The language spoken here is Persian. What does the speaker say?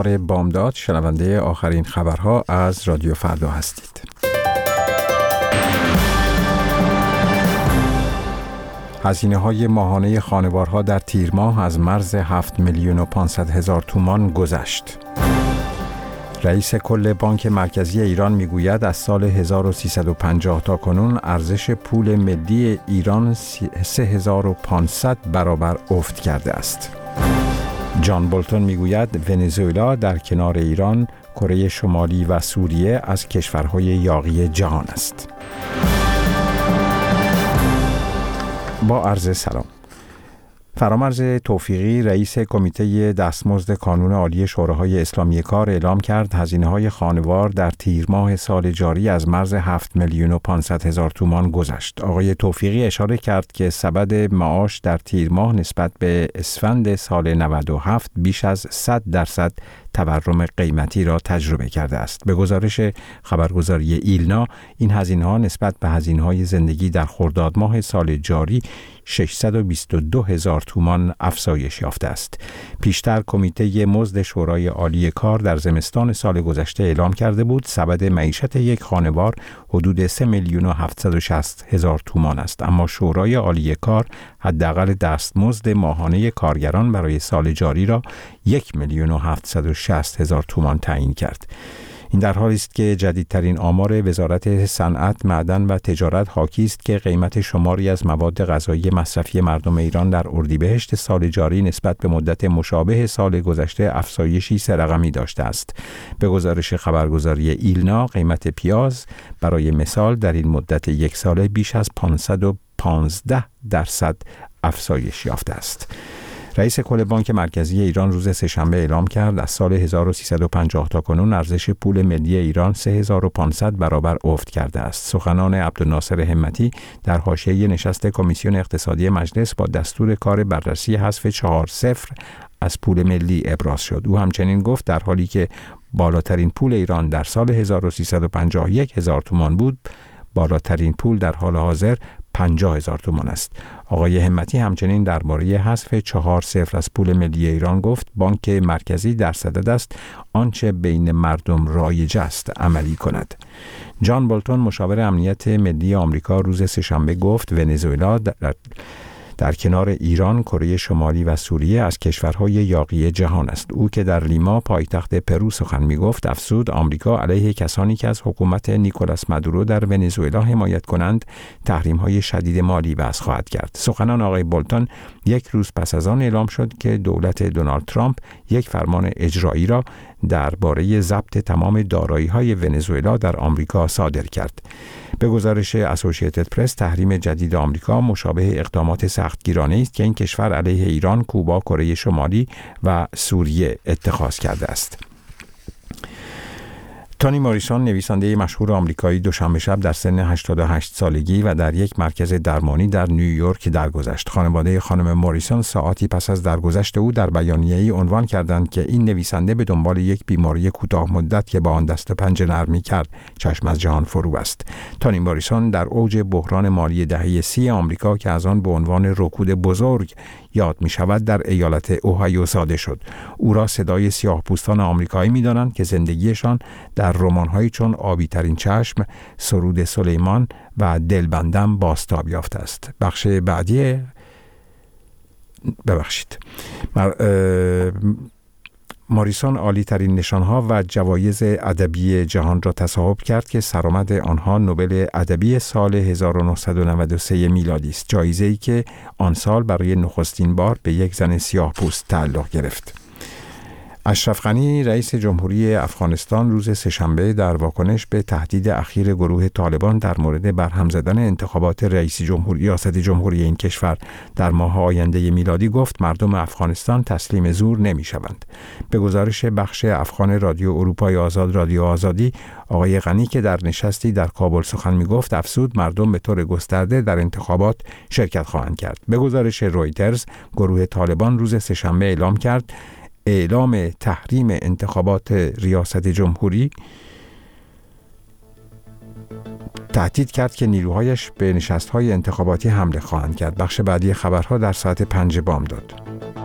بامداد، شنونده آخرین خبرها از رادیو فردا هستید. هزینه‌های ماهانه خانوارها در تیر ماه از مرز 7,500,000 تومان گذشت. رئیس کل بانک مرکزی ایران میگوید از سال 1350 تا کنون ارزش پول ملی ایران 3500 برابر افت کرده است. جان بولتون میگوید ونزوئلا در کنار ایران، کره شمالی و سوریه از کشورهای یاغی جهان است. با عرض سلام. فرامرز توفیقی رئیس کمیته دستمزد کانون عالی شوراهای اسلامی کار اعلام کرد هزینه‌های خانوار در تیر ماه سال جاری از مرز 7,500,000 تومان گذشت. آقای توفیقی اشاره کرد که سبد معاش در تیر ماه نسبت به اسفند سال 97 بیش از 100% تورم قیمتی را تجربه کرده است. به گزارش خبرگزاری ایلنا، این هزینه‌ها نسبت به هزینه‌های زندگی در خرداد ماه سال جاری 622,000 تومان افزایش یافته است. پیشتر کمیته مزد شورای عالی کار در زمستان سال گذشته اعلام کرده بود سبد معیشت یک خانوار حدود 3,760,000 تومان است، اما شورای عالی کار حداقل دستمزد ماهانه کارگران برای سال جاری را 1,760,000 تومان تعیین کرد. این در حالی است که جدیدترین آمار وزارت صنعت، معدن و تجارت حاکی است که قیمت شماری از مواد غذایی مصرفی مردم ایران در اردیبهشت سال جاری نسبت به مدت مشابه سال گذشته افزایشی 3 رقمی داشته است. به گزارش خبرگزاری ایلنا، قیمت پیاز برای مثال در این مدت یک ساله بیش از 515% افزایش یافته است. رئیس کل بانک مرکزی ایران روز سه‌شنبه اعلام کرد از سال 1350 تا کنون ارزش پول ملی ایران 3500 برابر افت کرده است. سخنان عبدالناصر همتی در حاشیه نشست کمیسیون اقتصادی مجلس با دستور کار بررسی حذف 4-0 از پول ملی ابراز شد. او همچنین گفت در حالی که بالاترین پول ایران در سال 1351,000 تومان بود، بالاترین پول در حال حاضر 50,000 تومان است. آقای همتی همچنین درباره حذف 4-0 از پول ملی ایران گفت بانک مرکزی در صدد است آنچه بین مردم رایج است عملی کند. جان بولتون مشاور امنیت ملی آمریکا روز سه‌شنبه گفت ونزوئلا در کنار ایران، کره شمالی و سوریه از کشورهای یاغی جهان است. او که در لیما پایتخت پرو سخن می‌گفت افزود آمریکا علیه کسانی که از حکومت نیکولاس مادورو در ونزوئلا حمایت کنند تحریم‌های شدید مالی وضع خواهد کرد. سخنان آقای بولتون یک روز پس از آن اعلام شد که دولت دونالد ترامپ یک فرمان اجرایی را درباره ضبط تمام دارایی‌های ونزوئلا در آمریکا صادر کرد. به گزارش اسوسییتد پرس، تحریم جدید آمریکا مشابه اقدامات سختگیرانه است که این کشور علیه ایران، کوبا، کره شمالی و سوریه اتخاذ کرده است. تونی موریسون، نویسنده مشهور آمریکایی، دوشنبه شب در سن 88 سالگی و در یک مرکز درمانی در نیویورک درگذشت. خانواده خانم موریسون ساعاتی پس از درگذشت او در بیانیه‌ای عنوان کردند که این نویسنده به دنبال یک بیماری کوتاه مدت که با آن دست و پنجه نرمی کرد چشم از جهان فرو است. تونی موریسون در اوج بحران مالی دهه 30 آمریکا که از آن به عنوان رکود بزرگ یاد می شود در ایالت اوهایو زاده شد. او را صدای سیاه‌پوستان آمریکایی می دانند که زندگیشان در رمان‌هایی چون آبی ترین چشم، سرود سلیمان و دلبندم بازتاب یافته است. بخش بعدی موریسون عالی ترین نشانها و جوایز ادبی جهان را تصاحب کرد که سرآمد آنها نوبل ادبی سال 1993 میلادی است، جایزه‌ای که آن سال برای نخستین بار به یک زن سیاه‌پوست تعلق گرفت. اشرف غنی، رئیس جمهوری افغانستان، روز سه‌شنبه در واکنش به تهدید اخیر گروه طالبان در مورد برهم زدن انتخابات ریاست جمهوری این کشور در ماه آینده میلادی گفت مردم افغانستان تسلیم زور نمی‌شوند. به گزارش بخش افغان رادیو اروپای آزاد، رادیو آزادی، آقای غنی که در نشستی در کابل سخن می‌گفت افزود مردم به طور گسترده در انتخابات شرکت خواهند کرد. به گزارش رویترز، گروه طالبان روز سه‌شنبه اعلام کرد اعلام تحریم انتخابات ریاست جمهوری تهدید کرد که نیروهایش به نشست‌های انتخاباتی حمله خواهند کرد. بخش بعدی خبرها در ساعت 5 بامداد.